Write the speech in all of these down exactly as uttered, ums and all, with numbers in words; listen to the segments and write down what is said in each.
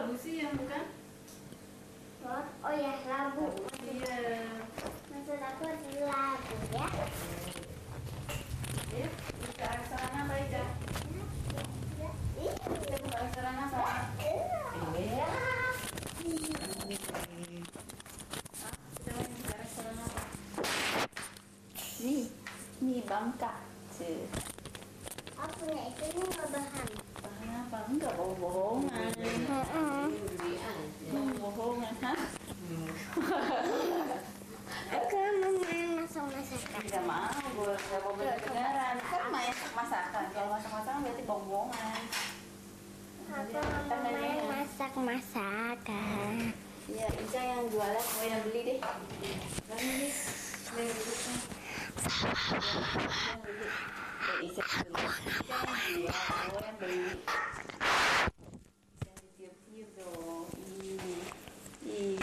labu siang bukan? Oh, oh ya, labu. Iya. Maksud aku labu ya. Ya, buka restoran apa Ica? Ya. Iya. Kita buka restoran apa? Iya. Hah? Kita mau buka restoran apa? Nih, nih Bangka. Cih. Aku punya itu nih bahan. Bahan apa? Enggak bohong-bohongan. Heeh. Bohong-bohongan, hah? Aku mau main masak-masakan. Tidak mau, gue nggak mau beneran. Kan masak masakan. Kalau masak masakan berarti bohong-bohongan. Aku mau main masak-masakan. Iya, Ica yang jualan, gue yang beli deh. Kan ini, beli duduknya. Eh, Ica dulu. Ica yang jual, gue yang beli. Jangan ditiup-tiup dong. Ih, ih.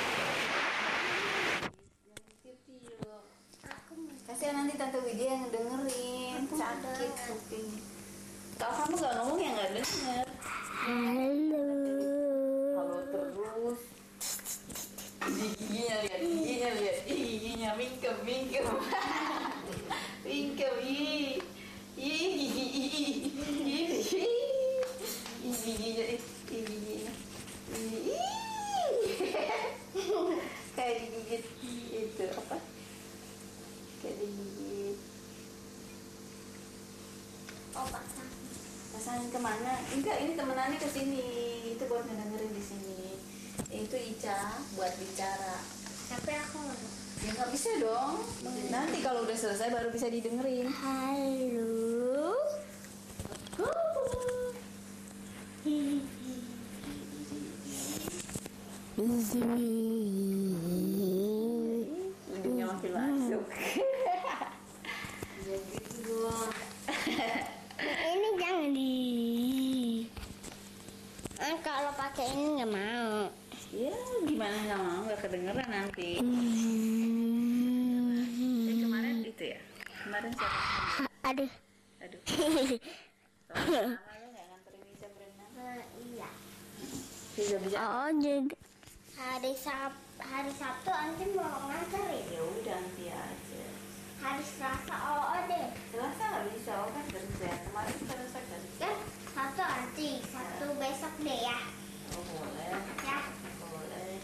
Jangan ditiup-tiup. Kasihan nanti Tante Widya yang dengerin. Sakit kuping. Kalau kamu gak ngomong ya gak denger. Halo. Halo terus. Giginya lihat, giginya lihat, giginya mingkem, mingkem, mingkem, ih, ih, gigi, ih, ih, ih, giginya, ih, giginya, ih, kayak digigit itu apa? Kayak digigit. Oh, pasang. Pasangan kemana? Enggak, ini temenannya ke sini. Itu buat ngedengerin di sini. Itu Ica buat bicara. Tapi aku nggak. Ya nggak bisa dong. Nanti kalau udah selesai baru bisa didengerin. Halo. Hidungnya makin masuk. Ya gitu dong. Ini jangan di. Ah, kalau pakai ini nggak mau. Ya gimana nggak mau, nggak kedengeran nanti. Hmm. Eh, kemarin itu ya. Kemarin siapa? Aduh. Aduh. Soalnya lama lo nggak nganterin Ica berenang. Nah, iya. Bisa bisa. Oh, jadi hari Sab hari Sabtu nanti mau nganterin. Ya udah nanti aja. Hari Selasa oh, oh deh. Selasa nggak bisa, oh kan kerja. Kemarin Selasa kerja. Kan Sabtu nanti, Sabtu besok deh ya. Oh boleh. Ya. Boleh.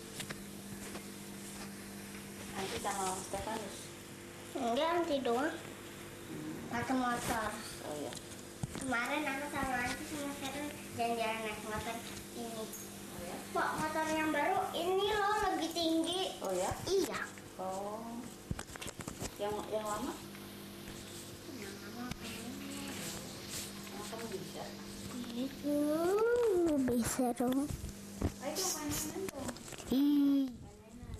Nanti sama Om Stefanus. Enggak nanti doang. Pakai motor. Oh ya. Kemarin aku sama Anti sama Karen jalan-jalan naik motor ini. Oh ya. Kok motor yang baru ini loh lebih tinggi. Oh ya. Iya. Oh. Yang yang lama? Yang lama pengen. Yang kamu bisa. Itu bisa dong. Ayo main-main dong. Ih. Main-mainan.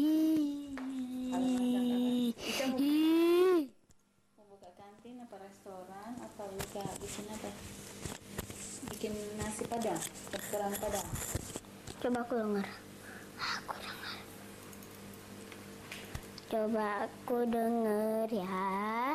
Ih. Kita mau, Ih. mau buka kantin apa restoran atau buka bikin apa? Bikin nasi padang, restoran padang. Coba aku dengar. Aku dengar. Coba aku denger ya.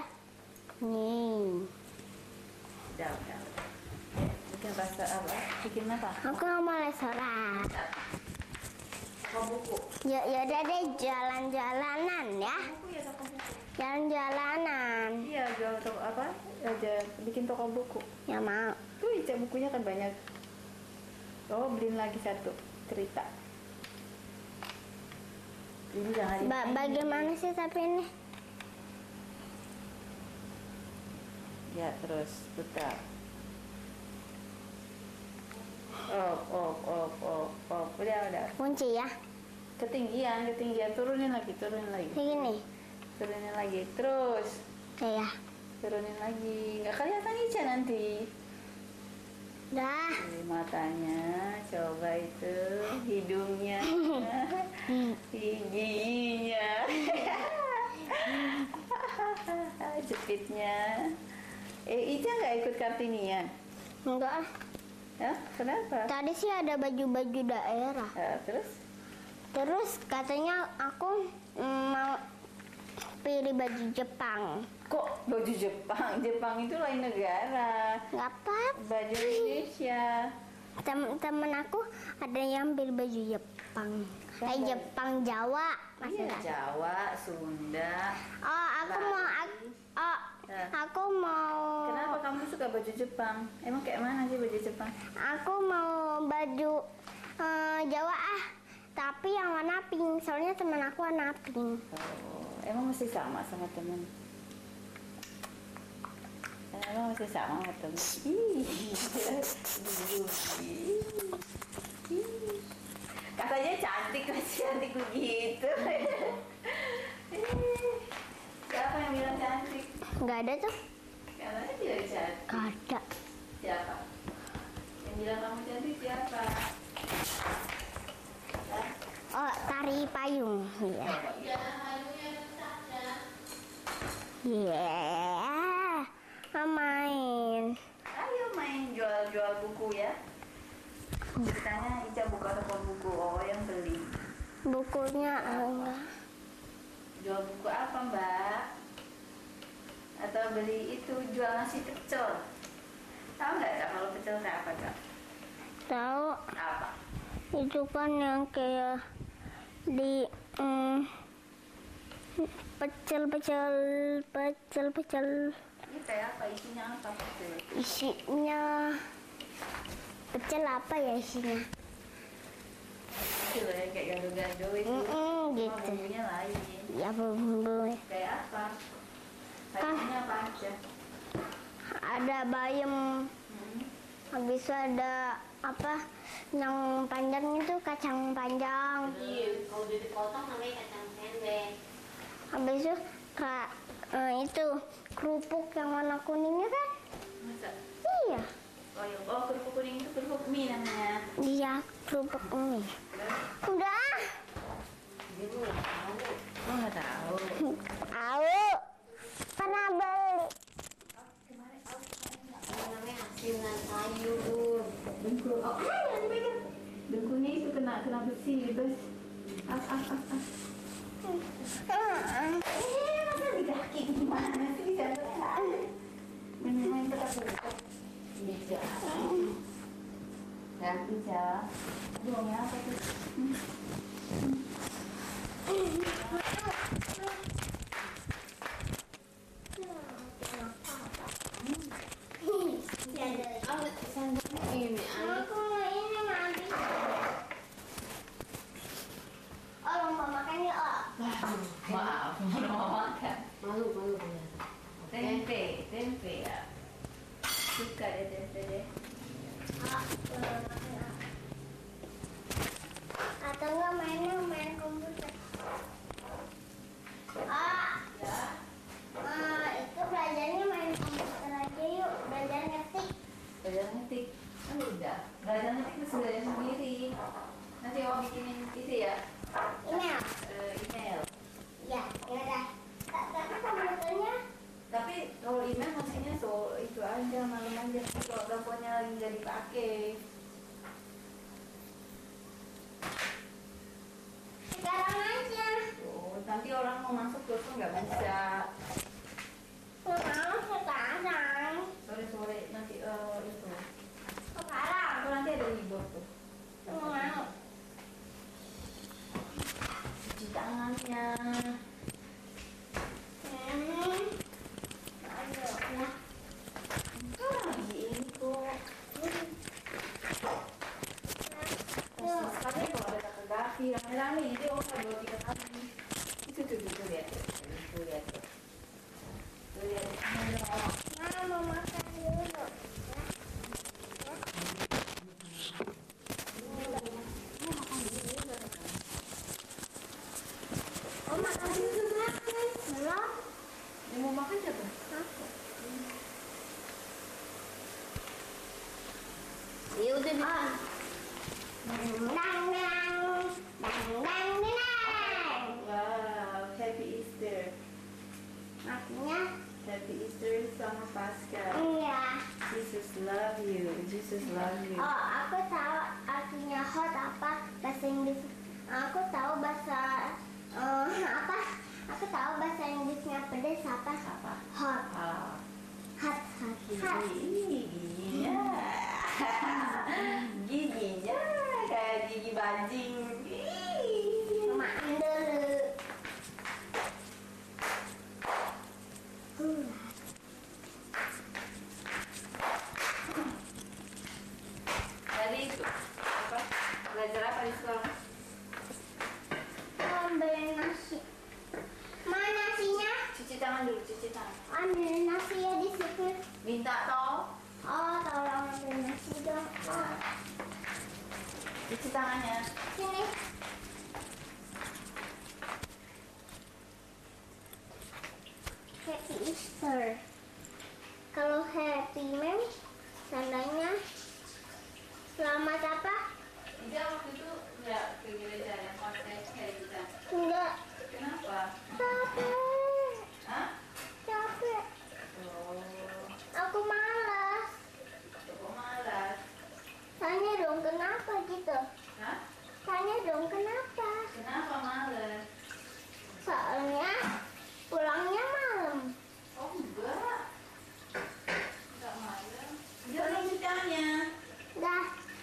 Nih. Udah, udah, udah. Bikin rasa apa? Bikin apa? Aku mau restoran. Mau buku. Ya, ya udah deh jalan-jalanan ya. Buku ya toko buku. Jalan-jalanan. Iya, jual toko apa? Aja bikin toko buku. Ya mau. Tuh Ica bukunya kan banyak. Oh, beliin lagi satu cerita. Ini jangan Ba bagaimana sih tapi ini? Ya terus putar. Oh, oh, oh, oh, oh, udah, udah. Kunci ya. Ketinggian, ketinggian, turunin lagi, turunin lagi, Segini. turunin lagi, terus Ya ya. turunin lagi. Nggak kelihatan Ica nanti. Dah. Ini matanya, coba itu hidungnya, giginya, jepitnya. Eh, Ica nggak ikut Kartini ya? Enggak ah. Ya, kenapa? Tadi sih ada baju-baju daerah. Ya, terus? Terus katanya aku mm, mau pilih baju Jepang. Kok baju Jepang? Jepang itu lain negara. Nggak apa-apa. Baju Indonesia. Temen-temen aku ada yang ambil baju Jepang. Kayak Jepang, Jawa, Iya, Jawa, Sunda. Oh, aku Bali. mau aku, oh, Nah. aku mau Kenapa kamu suka baju Jepang? Emang kayak mana sih baju Jepang? aku mau baju eh, Jawa ah, tapi yang warna pink. Soalnya temen aku warna pink. Oh, emang masih sama sama temen? Emang masih sama sama temen? Ih, ih, ih. Katanya cantik, masih cantik begitu. Siapa yang bilang cantik? Nggak ada tuh? Katanya tidak cantik. Nggak ada. Siapa? Yang bilang kamu cantik siapa? Hah? Oh, tari payung. Iya. Yeah. Main. Ayo main jual-jual buku ya. Ceritanya Ica buka toko buku, oh yang beli. Bukunya enggak. Jual buku apa mbak? Atau beli itu jual nasi pecel? Tahu nggak Kak kalau pecel kayak apa Kak? Tahu Apa? itu kan yang kayak di mm, pecel pecel pecel pecel Ini kayak apa? Isinya apa pecel? isinya pecel apa ya isinya? Pecel ya kayak gado-gado itu. Mm-mm, Cuma gitu. bumbunya lain. Ya bumbu. Kayak apa? Sayurnya apa aja? Ada bayam, Hmm. habis itu ada apa? Yang panjang itu kacang panjang. Iya, kalau udah dipotong namanya kacang sendek. Habis itu kak eh, itu kerupuk yang warna kuningnya kan? Masa? Iya, Oh, yang oh kerupuk kuning itu kerupuk mie namanya. dia kerupuk ini. Udah, Ibu nggak tahu. Oh nggak tahu. tahu. Pernah beli. Ini namanya asinan sayur. Dengkul. Oh, jangan dipegang. Dengkulnya itu kena kena besi, bes. Ah, ah, ah, ah. Eh, masa di kaki gimana sih? Jatuhnya nggak ada. Main-main tetap Bisa. Ya, bisa. Buangnya apa tuh? Ada sendok ini. Aku mau ini mandi. Oh, lomba makan ya, oh. Maaf, mau makan. Malu malu malu. Tempe, tempe ya. Suka deh tempe deh. Ah, eh, atau enggak mainnya main komputer. Ah, Ya. ah, itu belajarnya main komputer aja yuk, belajar ngetik. Belajar ngetik. Kan udah. Belajar ngetik itu belajar sendiri. Nanti mau bikinin itu ya. Email. eh, email. Ya, ya udah. Ta- Tapi komputernya Tapi kalau email maksudnya so itu aja malam aja. Kalau teleponnya lagi nggak dipakai. sekarang aja. Oh, nanti orang mau masuk terus tuh nggak bisa. Mau sekarang. Sore sore nanti eh, itu. Sekarang. Aku nanti ada libur tuh. Mau. Cuci tangannya. Hmm. Ayo, ya. Ah, ini kok. Terus sekali kalau ada fotografi rame-rame jadi orang dua tiga kali. Itu tuh tuh tuh lihat tuh. Tuh lihat tuh. Tuh lihat. Mama mau makan dulu. Oh, makan dulu makan. Belum. Yang mau makan siapa? Ya udah bisa. Ah. Dang dang dang. Dang dang dang. Wow, Happy Easter. Artinya Happy Easter sama Pasca. iya. Jesus love you. Jesus love you. Oh, aku tahu artinya hot apa bahasa Inggris. Aku tahu bahasa eh, apa? Aku tahu bahasa Inggrisnya pedas apa? Apa? Hot. Ah. Hot, hot, hot. Gila. Gila. di sekolah? Ambil nasi. Mana nasinya? Cuci tangan dulu, cuci tangan. Ambil nasi ya di situ. Minta toh. Oh, tolong ambil nasi dong. Oh, Cuci tangannya. sini. Happy Easter. Kalau happy mem, tandanya selamat apa? Ida waktu itu nggak ke gereja yang pakai kayak gitu. Enggak. Kenapa? Capek. Hah? Capek. Oh, Aku malas. kok malas? Tanya dong kenapa gitu. Hah? Tanya dong kenapa. Kenapa malas? Soalnya pulangnya malam. Oh enggak. Enggak malas. Dia udah cuci tangannya. Dah,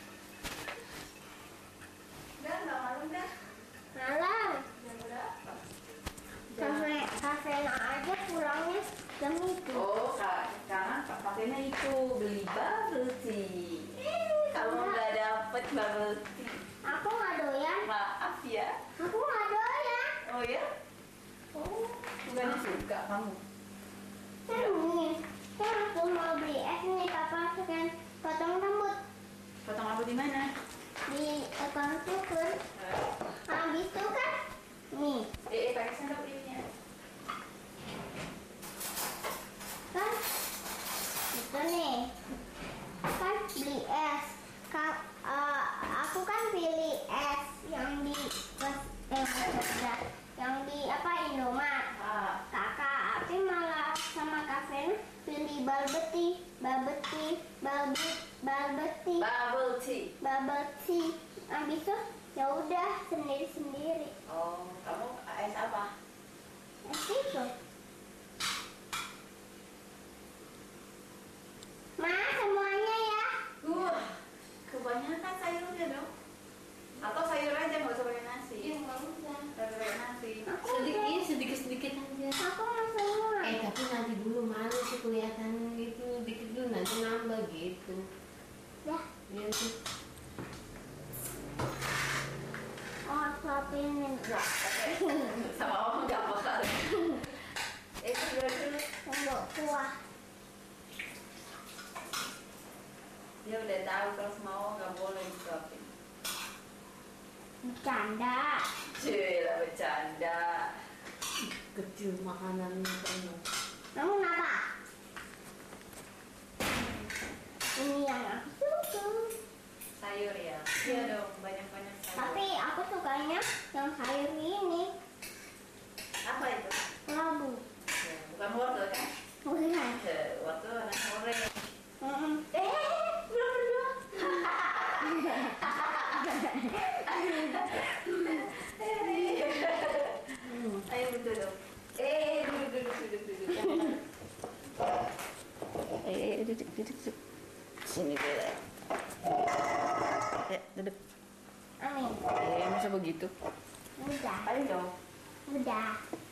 Enggak, enggak malam dah. malam. Jam berapa? Kafe kafe aja pulangnya jam itu. Oh, kak, karena kak pakainya itu beli bubble tea. Eh, kalau nggak dapet bubble tea, Aku nggak doyan. maaf ya. Aku nggak doyan. Oh ya? Oh, bukannya suka kamu? Kan nih, kan aku mau beli es nih, papa kan potong rambut Potong rambut di mana? di tukang cukur. Eh, Habis itu kan, nih, eh, eh, pakai sendok ininya. kan itu nih, kan beli es. Ka- eh, aku kan pilih es yang di pas eh maksudnya, yang di apa Indomaret. Ah, Kakak Api malah sama Kak Fen pilih balbeti, balbeti, balbeti, balbeti, bubble tea. bubble tea. Habis itu ya udah sendiri sendiri. Oh, kamu es apa? Es itu. Ma semuanya ya. Wah, kebanyakan sayurnya dong. Atau sayur aja nggak usah pakai nasi. Iya, nggak usah. Nggak usah pakai nasi. Aku Sedikit, iya, sedikit-sedikit aja. Aku mau semua. Eh, tapi nanti dulu malu sih kelihatan itu dikit dulu nanti nambah gitu. Ya. Biar tuh. Oh suapinin. Nggak, pakai sama mama nggak bakal. Eh, itu dulu. Sendok kuah. Dia udah tahu kalau semua nggak boleh disuapin. Bercanda. Cuy lah bercanda. Kecil makanannya penuh. Namun apa? Ini yang aku suka. Sayur ya. Iya dong, banyak-banyak sayur. Tapi aku sukanya yang sayur ini. Apa itu? Labu. Ya, bukan wortel kan? Bukan. Eh, wortel nasi goreng. Mm-mm. Eh, belum berdua. Ayo duduk dong. Eh, duduk duduk duduk duduk. Eh, duduk duduk duduk. Sini dulu. Eh, duduk. Amin. Eh, masa begitu? Udah. Ayo dong. Udah.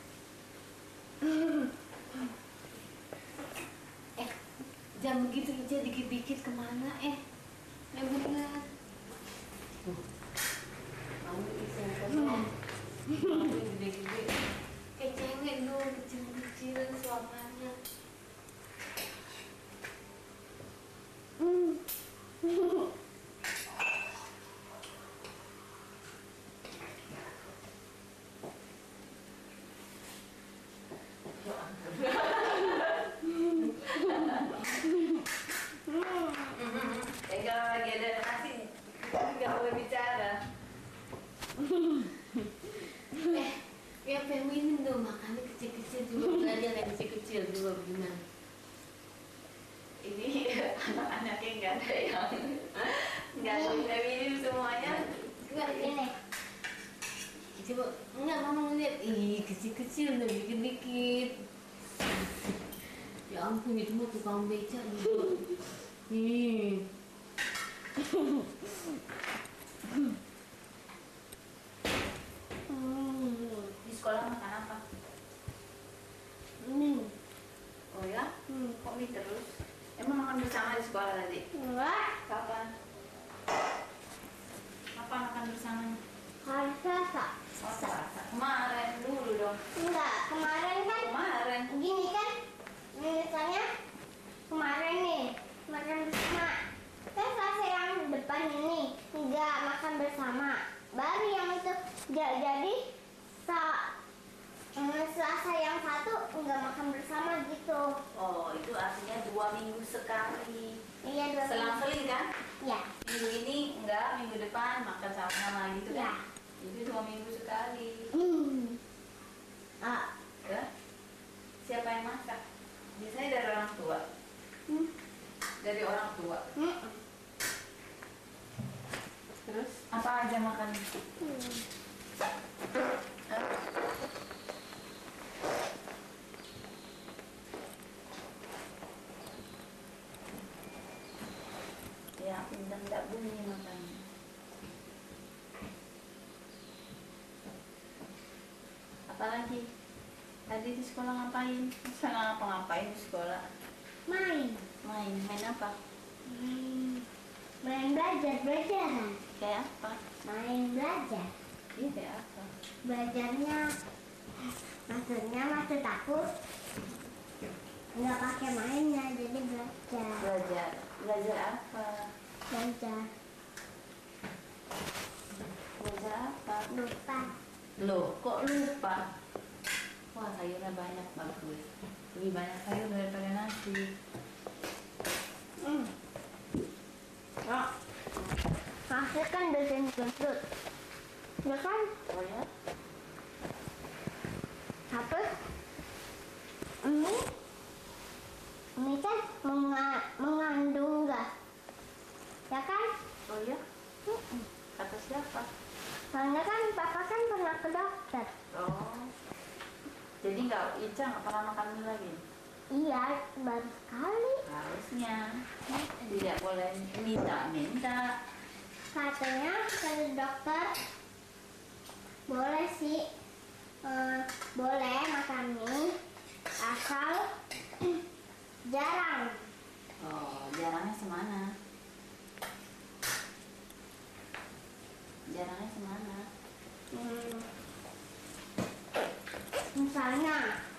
Eh, jam begitu aja dikit-dikit kemana eh? Ya bener. Tuh. Kamu bisa kosong. Kamu gede-gede. Kecengek dong, kecil-kecil suapannya. Hmm. Eh, kalau lagi ada nasi, nggak boleh bicara. Eh, ya feminin dong, makannya kecil-kecil juga. Belajar yang kecil-kecil juga gimana? Ini anak-anaknya nggak ada yang nggak ada feminim semuanya. Enggak, Ini. coba enggak mama ngeliat, ih kecil-kecil udah dikit-dikit. Ya ampun, itu mah tukang beca juga. Ih. Hmm. Di sekolah makan apa? Hmm. Oh ya? Hmm. Kok mie terus? Emang makan bersama di sekolah tadi? Enggak. Kapan? Apa kapan makan bersamanya? Hari Selasa. Oh, Selasa. Kemarin dulu dong. Enggak, kemarin kan Kemarin. gini kan, misalnya kemarin nih makan bersama. Kan Selasa yang depan ini enggak makan bersama. Baru yang itu ja- jadi sa eh, Selasa yang satu enggak makan bersama gitu. Oh, itu artinya dua minggu sekali. Iya dua. Selang-seling kan? Ya. Minggu ini enggak, minggu depan makan sama-sama gitu Ya. kan? Jadi dua minggu sekali. Hmm. Ah. Ya. Siapa yang masak? Biasanya dari orang tua. Hmm. Dari orang tua. Hmm. Terus apa aja makan? Hmm. Ya, pindah enggak bunyi makannya. Apalagi? Tadi di sekolah ngapain? Masa nggak ngapa-ngapain di sekolah? Main. Main, main apa? Hmm. Main belajar belajaran. Kayak apa? Main belajar. Iya kayak apa? Belajarnya maksudnya maksud aku nggak pakai mainnya jadi belajar Belajar, belajar apa? belajar Belajar apa? lupa. Loh, kok lupa? Wah, sayurnya banyak, bagus. Lebih banyak sayur daripada nasi. Hmm. Oh. Nasi kan dosen gendut ya kan, Oh ya? apa ini ini kan menga- mengandung gas ya kan. Oh ya? Hmm. Kata siapa? Soalnya kan papa kan pernah ke dokter. Oh. Jadi nggak, Ica nggak pernah makan mie lagi? Iya, baru sekali. Harusnya. Tidak boleh minta-minta. Katanya dari dokter boleh sih, eh, boleh makan mie asal jarang. Oh, jarangnya semana? Jarangnya semana? Hmm. Misalnya,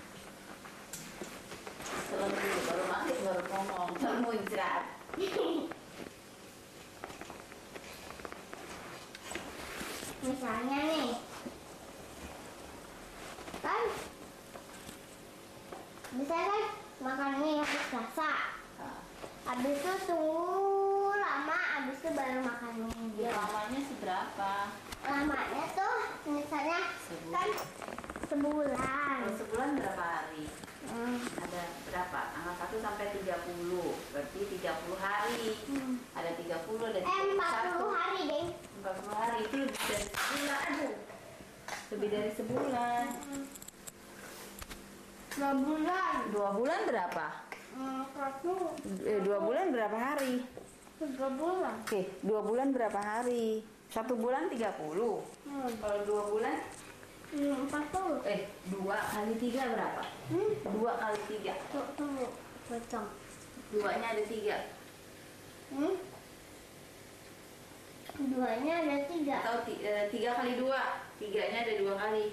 Setelah dulu baru maghrib baru ngomong, kamu istirahat. misalnya nih, kan bisa kan makan mie habis Selasa. Nah, Habis itu tunggu lama, habis itu baru makan mie. ya lamanya seberapa? Lamanya tuh misalnya kan Sebulan. sebulan. Kalau sebulan berapa hari? Hmm. Ada berapa? Angka satu sampai tiga puluh. Berarti tiga puluh hari. Hmm. Ada tiga puluh, ada Eh, tiga puluh empat satu. puluh hari deh. empat puluh hari itu lebih dari sebulan. Aduh. Lebih dari sebulan. Dua bulan. Dua bulan berapa? Hmm, satu. Eh, dua bulan berapa hari? Tiga bulan. Oke, dua bulan berapa hari? Satu bulan tiga puluh. Hmm. Kalau dua bulan, Hmm, empat puluh. eh, dua kali tiga berapa? Hmm. Dua kali tiga. Tuh, tunggu. Potong. Duanya ada tiga. Hmm. Duanya ada tiga. Atau ti- eh, tiga kali dua. Tiganya ada dua kali.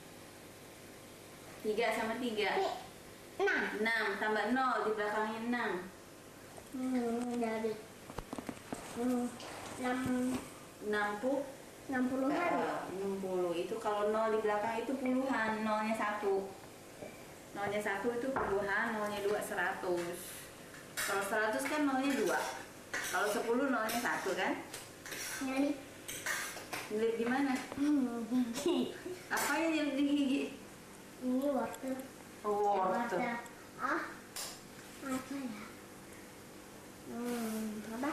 Tiga sama tiga. Nih, enam. Enam tambah nol di belakangnya enam. Hmm, dari hmm, enam Enam puluh. enam puluh hari. enam puluh itu kalau nol di belakang itu puluhan, nolnya satu. Nolnya satu itu puluhan, nolnya dua seratus. Kalau seratus kan nolnya dua. Kalau sepuluh nolnya satu kan? Nyari. Lihat di mana? Hmm, gigi. Apa yang jadi di gigi? Ini wortel. Oh, Wortel. wortel. Ah, apa ya? Hmm, apa?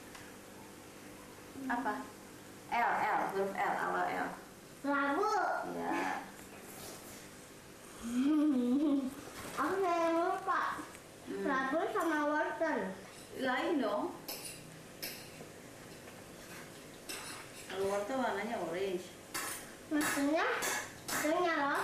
Apa? L, L, huruf L, awal L. Labu. Ya. Aku yang lupa. Hmm. Labu sama wortel. Lain dong. Kalau wortel warnanya orange. Maksudnya, maksudnya loh.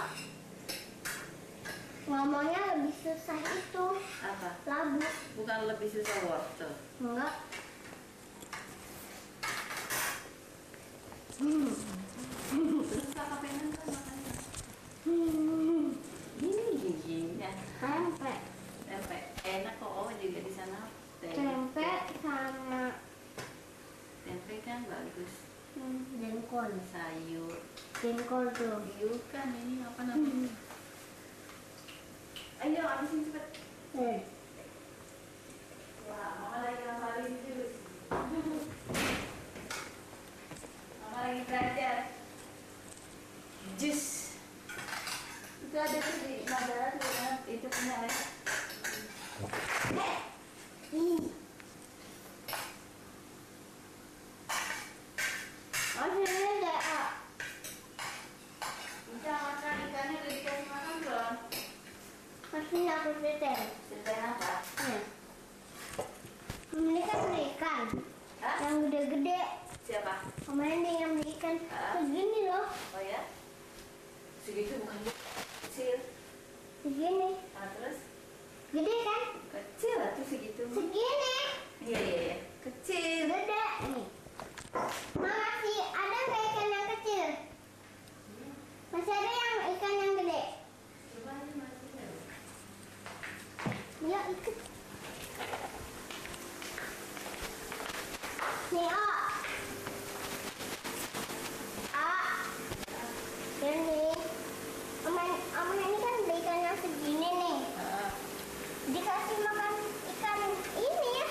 Ngomongnya lebih susah itu. Apa? Labu. Bukan lebih susah wortel. Enggak. Terus kakak pengen kan makannya. Gini gini ya. Tempe. Tempe enak kok, oh juga di sana. Tempe sama Tempe kan bagus. hmm, jengkol. Sayur. Jengkol tuh. Yuk kan ini apa namanya? Ayo habisin cepet. Hmm. Wah, mama lagi ngapalin jus. Mama lagi belajar. Jus. Itu ada tuh di Madarat ya, itu punya Alexa. Ih. Oh, sini ada. ah. Bisa makan ikannya udah dikasih makan belum? Masih aku setel. Ceritain apa? Ya. Ini kan beli ikan Hah? yang gede-gede. Siapa? Kemarin dia yang beli ikan Ah. segini loh, Oh ya? Segitu bukan kecil. segini. Nah, terus Gede kan? kecil lah tuh segitu. Segini. Iya iya iya. Kecil. Gede. Nih. Masih ada nggak ikan yang kecil? Masih ada yang ikan yang gede? Coba aja masih ada. Ya ikut. Nih oh. Ah. Ini. Aman, aman ini kan beli ikan yang segini nih. Ah, Dikasih makan ikan ini ya.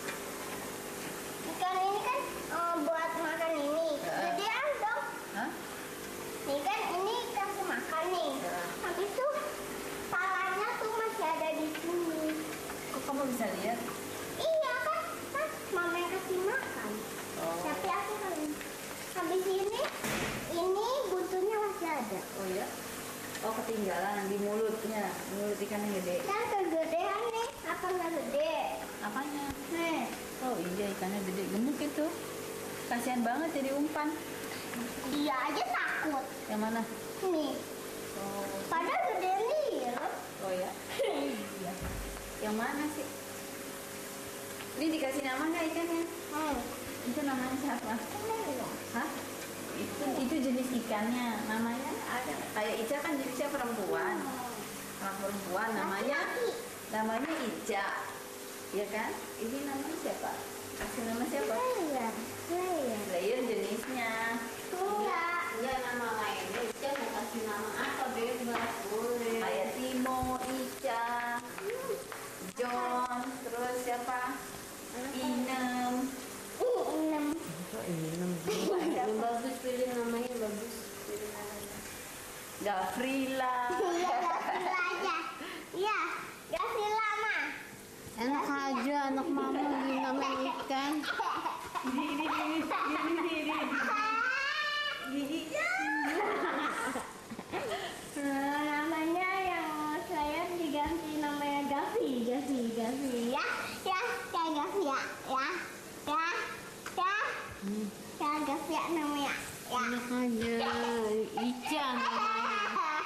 Ikan ini kan eh, buat makan ini. Ya. Gedean dong. hah? Nih kan ini kasih makan nih. Ya. Habis itu palanya tuh masih ada di sini. Kok kamu bisa lihat? Iya kan, kan mama yang kasih makan. Oh. Tapi aku kan habis ini ini buntutnya masih ada. Oh ya? Oh ketinggalan di mulutnya, mulut ikan yang gede. Dan kegedean nih, apa nggak gede? Apanya? Nih, Oh iya ikannya gede, gemuk itu. Kasihan banget jadi umpan. dia aja takut. Yang mana? Nih, Oh, padahal gede nih. oh ya? Iya. Yang mana sih? Ini dikasih nama nggak ikannya? Hmm. Itu namanya siapa? Hah? Itu itu jenis ikannya. Namanya ada. Kayak Ica kan jenisnya perempuan. Anak perempuan namanya namanya Ica. Ya kan? Ini namanya siapa? Kasih nama siapa? Layer, layer. Layer jenisnya. Enggak. Enggak, nama lainnya Ica mau kasih nama apa bebas boleh. Kayak Timo, Ica, John, terus siapa? Inem. Ini enam. Inem. Yang bagus pilih namanya bagus. Pilih namanya. Gavrila. Iya, Gavila aja. Iya, Gavila mah. Enak aja anak mama beli nama ikan. Ini ini ini ini ini ini. Nah, namanya yang saya diganti namanya Gavi, Gavi, Gavi. Ya, ya, ya Gavi ya, ya, ya, ya, ya Gavi ya namanya. Ya. Enak aja Ica namanya.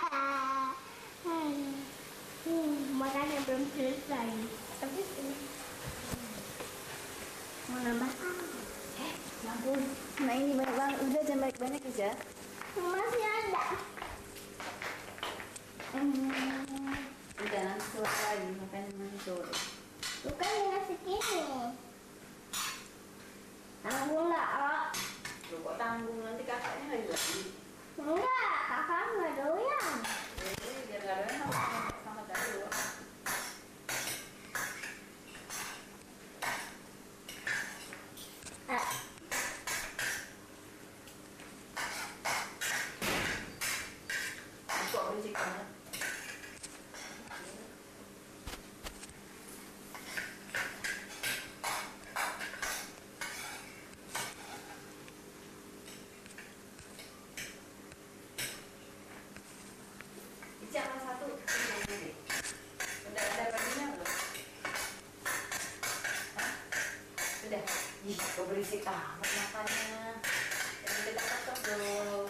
Hmm, makannya belum selesai. Tapi ini mau nambah Eh, ya ampun. Nah ini banyak banget. Udah jangan banyak-banyak aja. masih ada. Hmm, Udah nanti sore lagi makan nanti sore. bukan dengan segini. Tanggung nggak, oh. Lu kok tanggung nanti kakaknya nggak jadi. Enggak, kakak nggak doyan. Jadi biar nggak ada sama sama dari lu. Eh, Kok berisik banget. Ica kelas satu. Udah ada baginya belum? Hah? Udah. Ih, kok berisik amat makannya. Jangan kita ketok dong.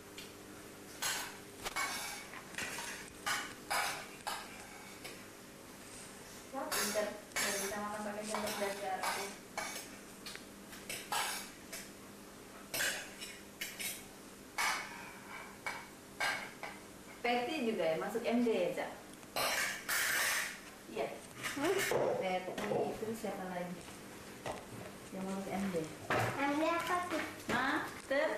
Wah, pintar. Udah bisa makan pakai sendok dan garpu. udah masuk M D aja. Iya. Betty, terus siapa lagi? Yang masuk M D. M D apa tuh? Mater.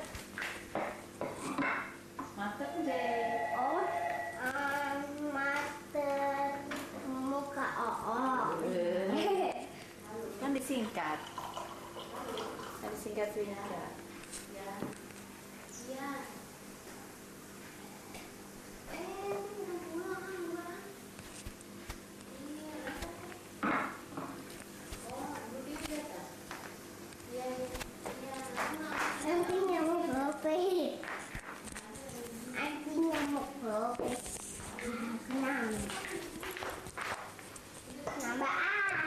Mater deh. Oh, um, mater muka oo. Kan disingkat. Kan disingkat singkat. Ya. Ya. Eh, udah pulang kan, iya. Oh, Budi udah tak? Iya, iya. Nanti nyamuk berapa? Nanti nyamuk berapa? Enam. Nambah ah.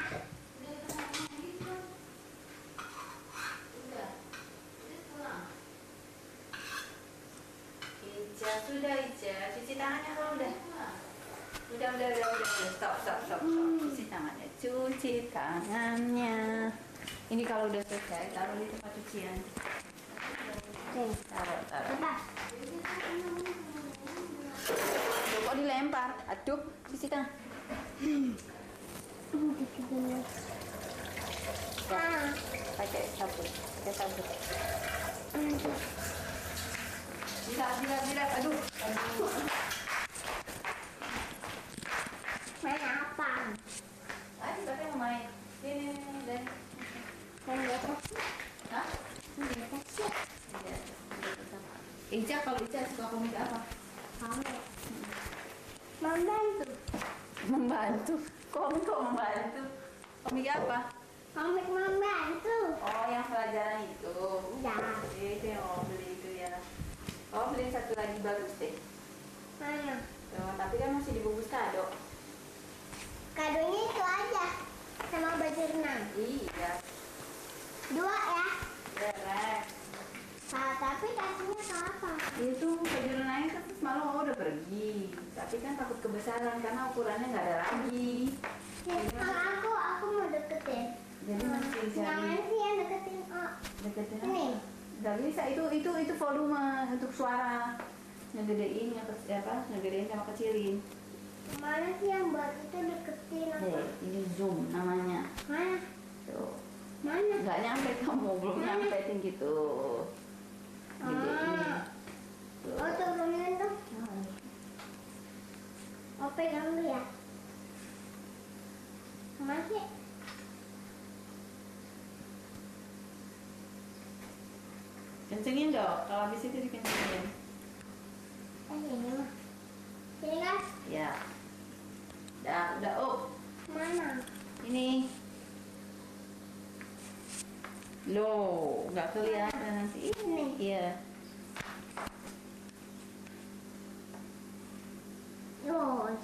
Ija, sudah Ija, cuci tangannya kalau udah. Udah, udah, udah, udah, udah. Stop, stop, stop, stop. Cuci tangannya, cuci tangannya. Ini kalau udah selesai, taruh di tempat cucian. Oke. Taruh, taruh. Coba. Aduh, kok dilempar? Aduh, cuci tangan. Ah. Pakai sabun, pakai sabun. Jilat, jilat, jilat. Aduh, aduh. Main apa? Ayo, tapi mau main. Sini, sini, dan. Main di atas. Hah? Main di atas sih. Iya. Ica, kalau Ica suka komik apa? Kamu. Membantu. Membantu. Komik kok membantu? Komik apa? Komik membantu. Oh, yang pelajaran itu. Ya. Itu yang mau beli itu ya. Oh, beli satu lagi bagus deh. Mana? Oh, tapi kan masih dibungkus kado. Kadonya itu aja. Sama baju renang. Iya. Dua ya. Beres. Nah, tapi kasihnya ke apa? Itu baju renangnya kan terus malam mau udah pergi. Tapi kan takut kebesaran karena ukurannya nggak ada lagi. Ya, kalau aku, aku mau deketin. Jadi masih Yang mana jadi sih yang deketin? Oh, deketin. ini. Nggak bisa, itu itu itu volume untuk suara. Ngegedein yang kecil apa? Ngegedein sama kecilin. Mana sih yang buat itu deketin apa? Nih, ini zoom namanya. Mana? Tuh. Mana? Nggak nyampe kamu, belum Mana? nyampe tinggi tuh. Gedein. Ah. Tuh. Oh, turunin tuh. Nah, Oh, pegang dulu ya. Masih. kencengin dong, kalau habis itu dikencengin. Eh, ini mah. Sini kan? Ya. Udah, udah, oh. Mana? Ini. Loh, nggak kelihatan nanti. Ini, iya. Terus.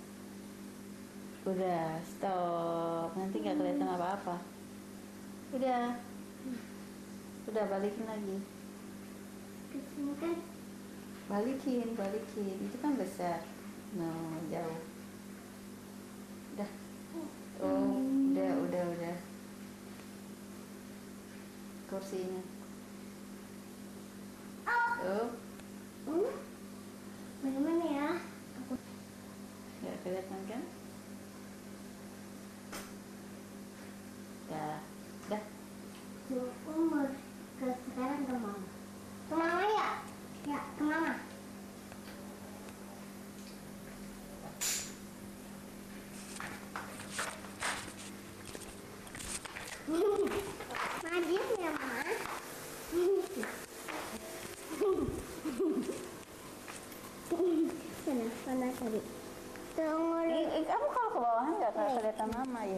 Udah, stop. Nanti nggak kelihatan apa-apa. Udah. Udah, balikin lagi. Kesini kan? Balikin, balikin. Itu kan besar. No, jauh. Udah. Oh, udah, udah, udah. Kursinya. Oh, Hmm? Bagaimana ya? Aku nggak kelihatan kan? Dah, dah. umur ke sekarang ke mama. Ke mama ya? Ya, ke mama. Majin ya, Ma. Mana? Mana tadi? Tunggu. Eh, eh, kamu kalau ke bawah nggak kelihatan mama ya?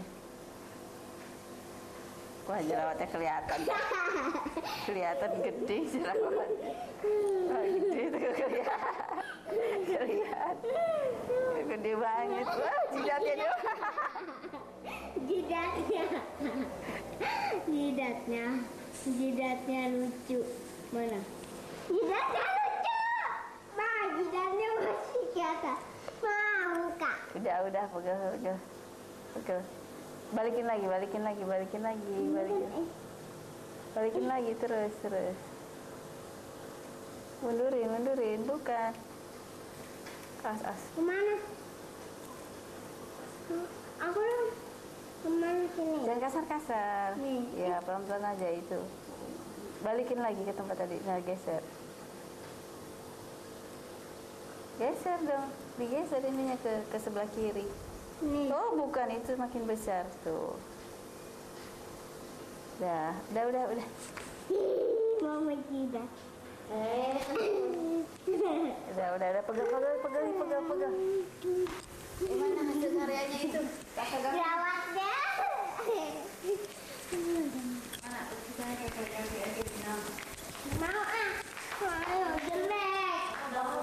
Wah, jerawatnya kelihatan. Kelihatan gede jerawatnya. Wah, gede itu kelihatan. Kelihatan. Gede banget. Wah, jidatnya doang. Jidatnya. Jidatnya. Jidatnya lucu. Mana? Jidatnya lucu. Ma, jidatnya masih di atas. Ma, muka. Udah, udah, pegel, pegel. Pegel. Balikin lagi, balikin lagi, balikin lagi, balikin. Balikin lagi terus, terus. Mundurin, mundurin, bukan. as as. Kemana? Aku dong. Kemana sini? Jangan kasar-kasar. Nih. Ya pelan-pelan aja itu. Balikin lagi ke tempat tadi. Nah geser. Geser dong. Digeser ininya ke ke sebelah kiri. Nih. Oh bukan, itu makin besar tuh. Dah, udah udah udah. Mama tidak. Eh, Udah udah udah pegang pegang pegang pegang pegang. gimana hasil karyanya itu? Kakak gak Gawat deh. mana? Kita ada kayak Mau ah. Ayo jelek. Mama.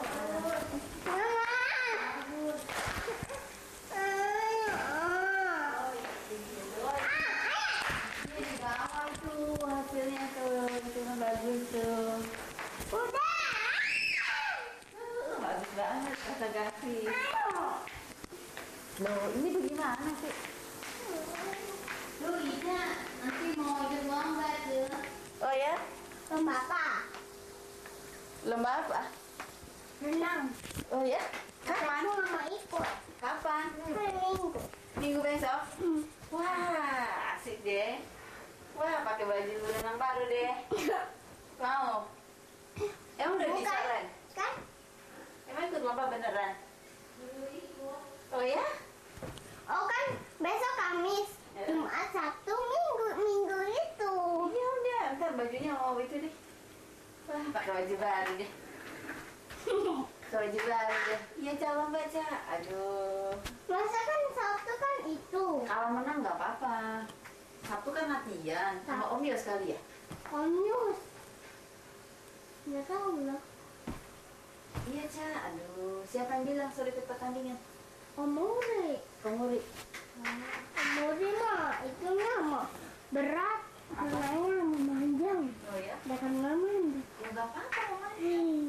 Tuh hasilnya tuh, itu kan bagus tuh. Udah. Uh, bagus banget kata Gavi. Ayo. Loh, ini bagaimana sih? Lu Ida, nanti mau ikut lomba tuh. Oh ya, Lomba apa? lomba apa? Renang. Oh ya, kapan? Aku mau ikut. Kapan? Hari Minggu. Minggu besok? Wah, asik deh. Wah, pakai baju renang baru deh. Mau? Emang udah bisa Bukan. Ren? Kan? Emang ikut lomba beneran? Oh ya? Oh kan besok Kamis, Ya. Jumat, Sabtu, Minggu, Minggu itu. Iya udah, ntar bajunya mau itu deh. Wah, pakai baju baru deh. Pakai baju baru deh. Iya calon baca. Aduh. Masa kan Sabtu kan itu. Kalau menang nggak apa-apa. Sabtu kan latihan sama Om Yos kali ya. Om Yus. Nggak tahu lah. Iya Ca. Aduh, siapa yang bilang suruh ikut pertandingan? Om Muri. Penguri. Om Muri mah itu mah berat. Renangnya memanjang. Oh ya? Udah kan mandi. Ya nggak apa-apa Om. Hmm.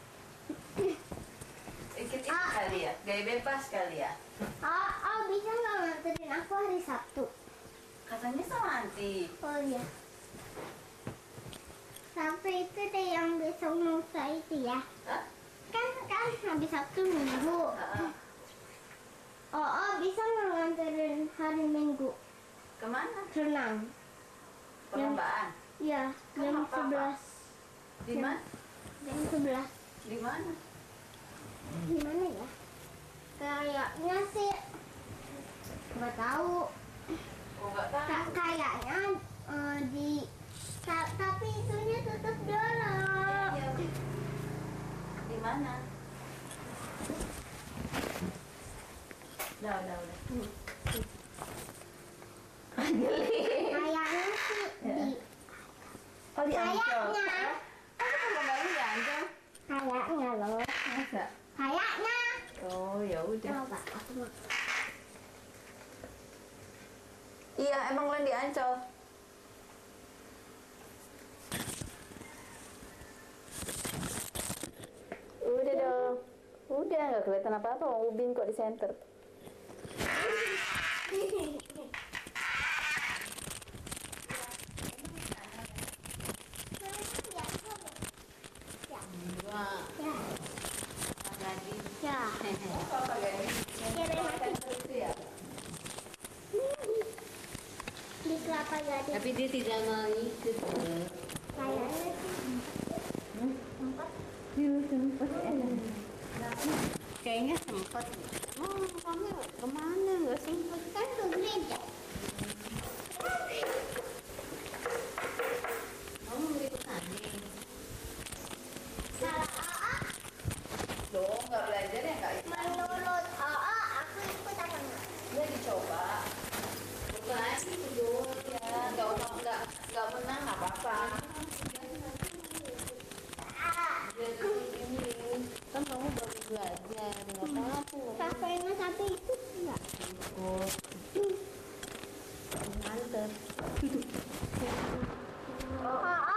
Ikut itu Ah. kali ya. Gaya bebas kali ya. Oh, oh bisa nggak nganterin aku hari Sabtu? Katanya sama Anti. Oh iya. Sampai itu deh yang besok lusa itu ya. Hah? Kan kan habis Sabtu Minggu. Heeh. Oh, oh bisa nggak nganterin hari Minggu Kemana? renang? Perlombaan. Iya, Kan jam apa-apa. sebelas. Di mana? Jam sebelas. Di mana? Gimana ya? Kayaknya sih nggak tahu. Oh nggak tahu. Ka- kayaknya eh, di ta- tapi itunya tutup dulu. Iya. Di mana? Udah, udah, udah. Kayaknya sih di Oh di Ancol. Kayaknya. Kamu perlombaan di Ancol? kayaknya loh. Masa? Kayaknya. Oh ya udah. Coba aku mau. Iya emang Len di Ancol. Udah dong. Udah nggak kelihatan apa-apa. Ubin kok di center. Wah, Ya, lagi. ya. Apa Kira mati ya? di Kelapa Gading. Tapi dia tidak mau ikut. Kayaknya Kayaknya sempat. Oh, kamu kemana? Nggak sempat. kan ke gereja. Kamu mau ikut tanding. Kalau A A Loh nggak belajar ya nggak? menurut A A aku ikut apa enggak? Dia dicoba. Bukan itu. Ya nggak usah nggak nggak menang nggak apa-apa. Ini kan kamu baru belajar, nggak apa-apa. Kakaknya tapi ikut enggak? Ikut. Mantep. A A.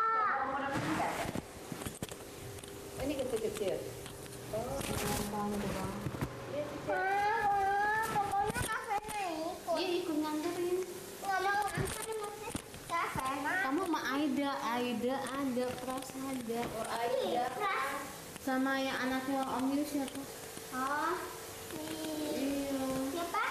Ini kecil-kecil. Kamu doang. Ah, pokoknya kakaknya ikut. Iya ikut nganterin. Nggak mau nganterin maksudnya kakaknya. Kamu sama Aida, Aida ada, Pras ada. Oh Iya, Aida. Sama yang anaknya Om Yus siapa? Oh, ini siapa?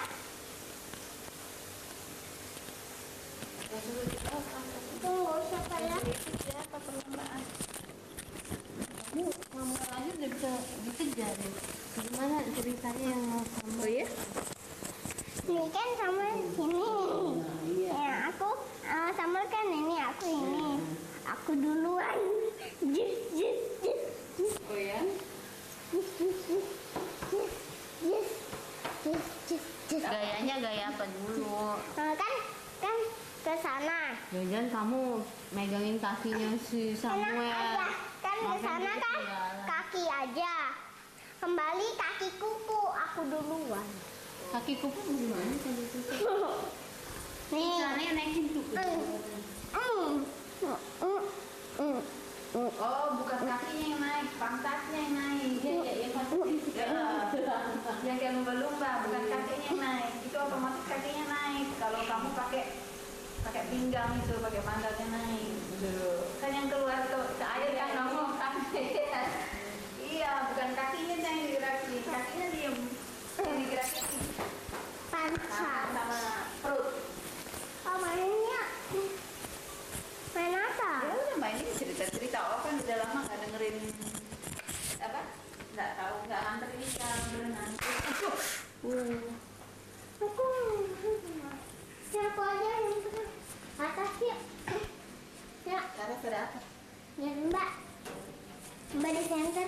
Tunggu siapa ya? Siapa perlombaan? Kamu ngomong aja udah bisa dikejar ya. Gimana ceritanya yang mau sama? Oh iya? Ini kan sama sini. Ya aku uh, sama kan ini aku ini. Aku duluan. Jus jus jus jus Oh ya? jus jus jus jus jus jus jus. Gayanya gaya apa dulu? Nah, kan kan ke sana. Jangan kamu megangin kakinya si Enak aja. Samuel. Kan ke sana kan kaki aja. Kembali kaki kuku aku duluan. Kaki kuku gimana tadi itu? Nih. Caranya naikin tuh. Mm. Mm. Mm. Mm. Mm. Oh, bukan kakinya yang naik, pantatnya yang naik. Iya, iya, yang pasti. Ya, yang kayak lumba-lumba, bukan kakinya yang naik. Itu otomatis kakinya naik. Kalau kamu pakai pakai pinggang itu, pakai pantatnya naik. Kan yang keluar tuh ke air kan ngomong kan. Iya, bukan kakinya yang digerakin, kakinya diem. Yang digerakin Pancat. sama perut. Oh, mainnya main apa? Ya udah main ini cerita-cerita. Oh kan udah lama nggak dengerin apa? Nggak tahu, nggak nganterin ikan berenang. Uh. Aku siapa aja yang pernah atas yuk. Ya, Karena ada apa? ya Mbak. Mbak di center.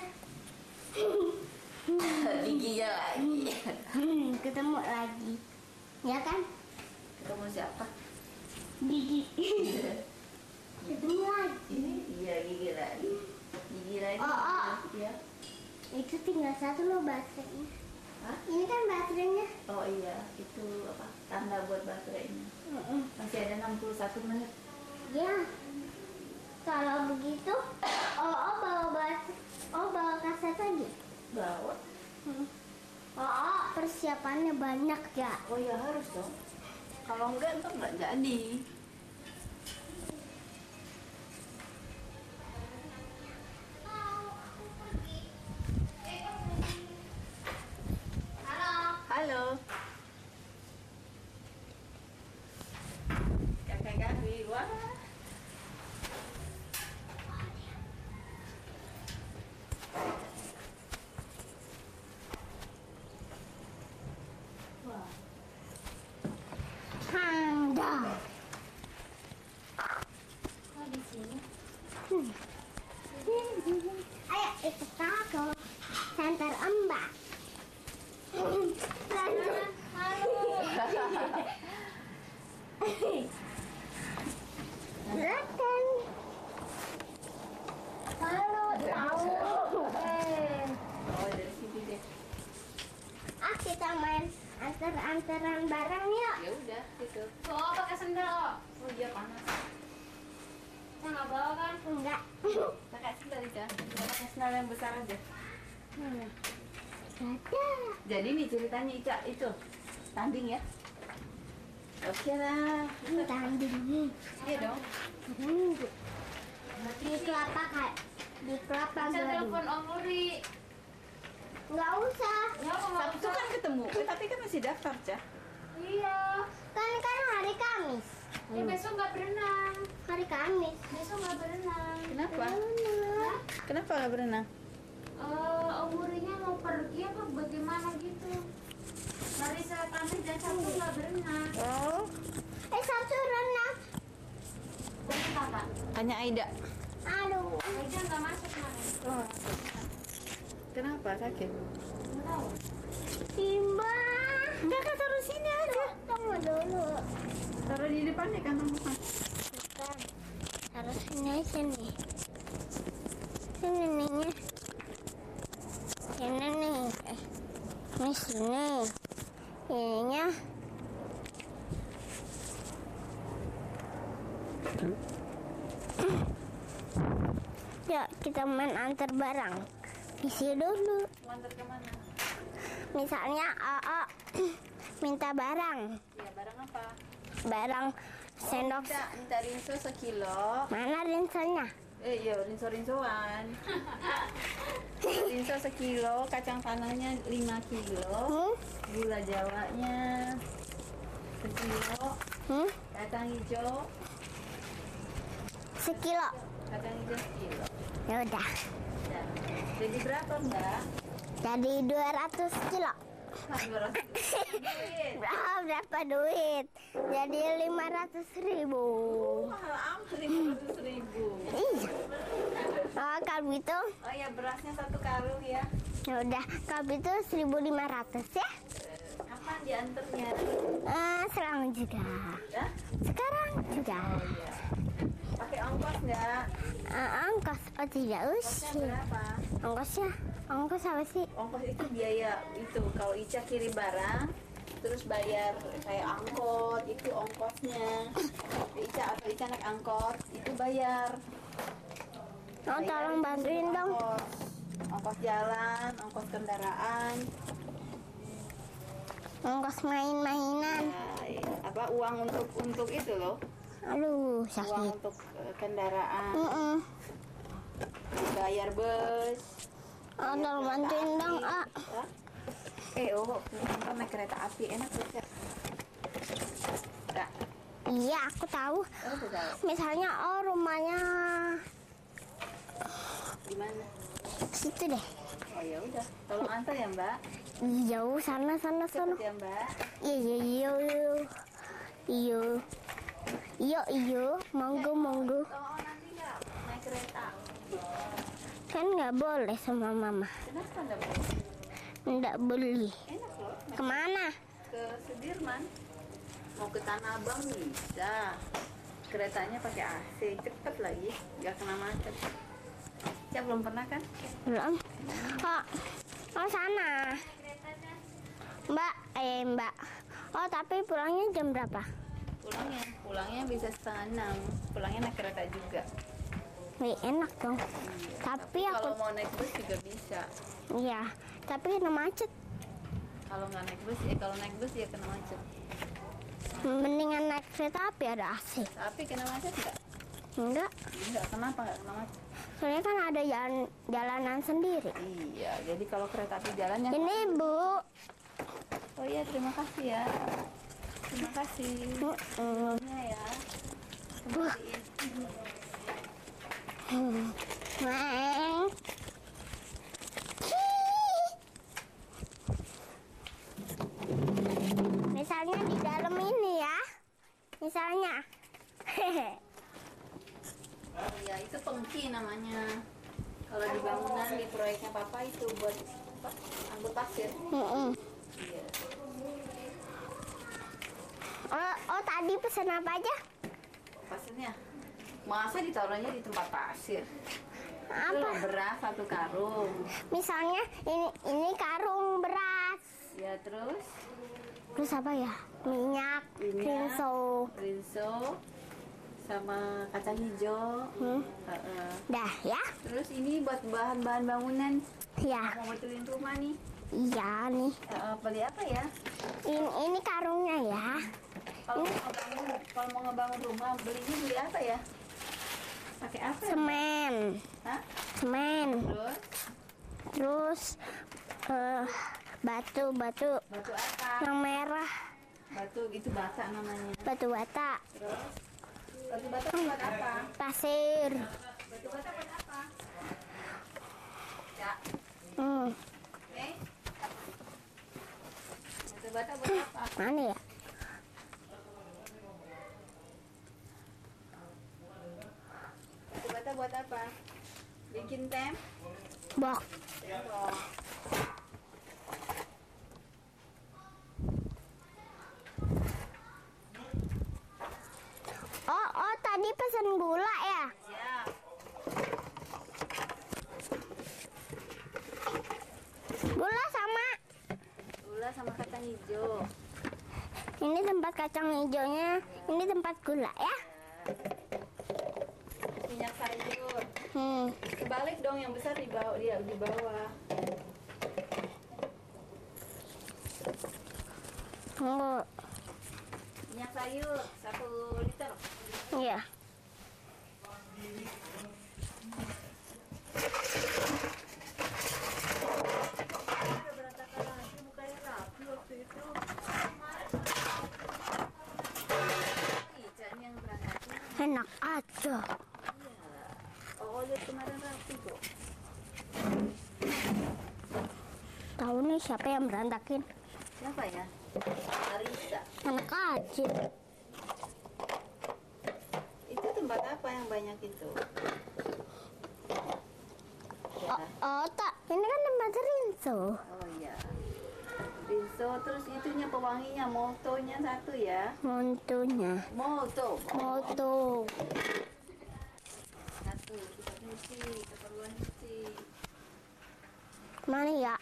Giginya lagi. Ketemu lagi. Ya kan? Ketemu siapa? Gigi. Ketemu lagi. Ini iya gigi lagi. Gigi lagi. Oh, oh. Iya. Itu tinggal satu loh baterainya. Hah? Ini kan baterainya. Oh iya, itu apa? Tanda buat baterainya. Mm-mm. Masih ada enam puluh satu menit. Ya. Kalau begitu, oh, oh bawa baterai. Oh bawa kaset lagi. Bawa. Hmm. Oh, oh, persiapannya banyak ya. Oh iya harus dong. Kalau enggak entar nggak jadi. Halo. Halo. Kakak Gavi, wah. Wah. Panda. Oh di sini. Hmm. Ayo ikut aku. Center Mbak. Lanjut. Silakan. Halo, tahu. Eh. Oh dari sini deh. Ah, kita main antar-antaran bareng yuk. Ya udah, gitu. Oh pakai sendal. Oh iya panas. Saya nggak bawa kan? Enggak. Pakai sendal aja. Pakai sendal yang besar aja. Mana? Ada. Jadi nih ceritanya Ica itu tanding ya. Oke lah. Ini tanding nih. Iya dong. Tanding. Di kelapa kayak di kelapa Saya gading. telepon Om Nuri. Enggak usah. Ya mau Sabtu kan ketemu. Eh, tapi kan masih daftar, Cah. Iya. Kan kan hari Kamis. Ya besok nggak berenang. Hari Kamis. Besok nggak berenang. Kenapa? Mana? Kenapa nggak berenang? Eh, Om Nurinya mau pergi apa bagaimana gitu. Hari saya Kamis dan Sabtu nggak berenang. Oh. Eh Sabtu renang. Jadi kakak. Tanya Aida. Aduh. Aja nggak masuk mana? Oh. Kenapa sakit? Nggak tahu. Simba. Kakak taruh sini aja. Tunggu dulu. Taruh di depan ya kantong bukan. Bukan. Harus sini aja nih. Sini nih. Sini nih. Eh. Ini sini. Ininya. Yuk kita main antar barang. Isi dulu. Mantar kemana? Misalnya A A minta barang. Ya barang apa? Barang Sendok. Minta, minta rinso sekilo. Mana rinsonya? Eh iya, rinso-rinsoan. Rinso sekilo, kacang tanahnya lima kilo, Hmm? gula jawanya sekilo, Hmm? kacang hijau, Sekilo. kacang hijau sekilo. Ya udah. Ya. Jadi berapa Mbak? Jadi dua ratus kilo. Ah, dua ratus duit. Berapa, berapa duit? Jadi lima ratus ribu. Mahal amat lima ratus ribu. Iya. Oh, kalau gitu, Oh ya, berasnya satu karung ya. ya udah. Kalau itu seribu lima ratus ya. Kapan diantarnya? Eh, sekarang juga. Ya? Sekarang juga. Oh iya. Pakai ongkos nggak? Eh, ongkos, oh tidak Ongkosnya usah. berapa? Ongkosnya, ongkos apa sih? Ongkos itu biaya itu kalau Ica kirim barang terus bayar kayak angkot itu ongkosnya. Ica atau Ica naik angkot itu bayar. Oh, Bayar tolong itu bantuin dong. ongkos. Ongkos jalan, ongkos kendaraan, Ongkos main-mainan. nah, apa uang untuk untuk itu loh, Aduh, uang sakit. untuk eh, kendaraan, Mm-mm. bayar bus. Oh, tolong bantuin dong, ah. Hah? Eh, oh, kita naik kereta api enak tuh, Cak. Nggak? Iya, aku tahu. Oh, udah tahu. Misalnya, oh rumahnya Di mana? situ deh. Oh ya udah, tolong antar ya Mbak. Jauh sana, sana, sana. Cepet ya Mbak. Iya, iya, iya, iya. Iya. Iya, iya. Monggo, monggo. Oh, nanti nggak naik kereta. Kan nggak boleh sama mama. Kenapa nggak boleh? Nggak beli. Enak loh. naik Kemana? Ke Sudirman. Mau ke Tanah Abang bisa. Keretanya pakai A C, cepet lagi, nggak kena macet. Ya belum pernah kan? Belum. Oh, oh sana. Mbak, eh Mbak. Oh, tapi pulangnya jam berapa? Pulangnya, pulangnya bisa setengah enam. Pulangnya naik kereta juga. Wih, enak dong. Iya. Tapi aku, kalau mau naik bus juga bisa. iya. Tapi kena macet. Kalau nggak naik bus, ya kalau naik bus ya kena macet. Mendingan naik kereta api ada A C. Tapi kena macet nggak? Enggak. Enggak, kenapa nggak kena macet? Soalnya kan ada jalan, jalanan sendiri. Iya, jadi kalau kereta api jalannya. Ini Bu. Oh iya, terima kasih ya. Terima kasih. Mm-mm. Ini ya. Kembaliin. Hmm. Neng. Misalnya di dalam ini ya. Misalnya. Oh iya, itu pengki namanya. Kalau di bangunan di proyeknya Papa itu buat apa? Angkut pasir. Mm-mm. Iya. Oh, oh tadi pesan apa aja? Pasirnya. Masa ditaruhnya di tempat pasir? Itu Apa? loh, beras satu karung. Misalnya ini ini karung beras. Ya terus Terus apa ya? Minyak, Minyak. rinso. rinso sama kacang hijau. Hmm. Heeh. Dah ya? Terus ini buat bahan-bahan bangunan. Ya. Mau betulin rumah nih. Iya nih. Eh, beli apa ya? Ini ini karungnya ya. Kalau mau ngebangun, kalau mau ngebangun rumah, belinya beli apa ya? Pakai apa? ya? Semen. Hah? Semen. Terus Terus eh batu, batu batu apa? yang merah. Batu itu bata namanya. Batu bata. Terus batu bata buat apa? Pasir. Batu bata buat apa? Ya, Hmm. oke. Batu bata buat apa? Mana ya? Batu bata buat apa? Bikin tem? Bok. Oh. Oh, oh tadi pesan gula ya? Ya. Gula sama. Gula sama kacang hijau. Ini tempat kacang hijaunya, ini tempat gula ya? Minyak sayur. Hmm. Kebalik dong, yang besar di bawah, dia di bawah. Oh. Minyak sayur satu Ditaruh. Iya. Udah berantakan lagi, mukanya rapi waktu itu. Ica yang berantakin. Enak aja. Iya. Oh, lihat kemarin rapi kok. Tahu nih siapa yang berantakin? Siapa ya? Arisa. Enak aja. Itu tempat apa yang banyak itu? Ya. Oh, oh tak. Ini kan tempat Rinso. Oh iya. Rinso, terus itunya pewanginya, motonya satu ya. Montunya. Moto. Moto. Satu, kita cuci, keperluan cuci. Mana ya?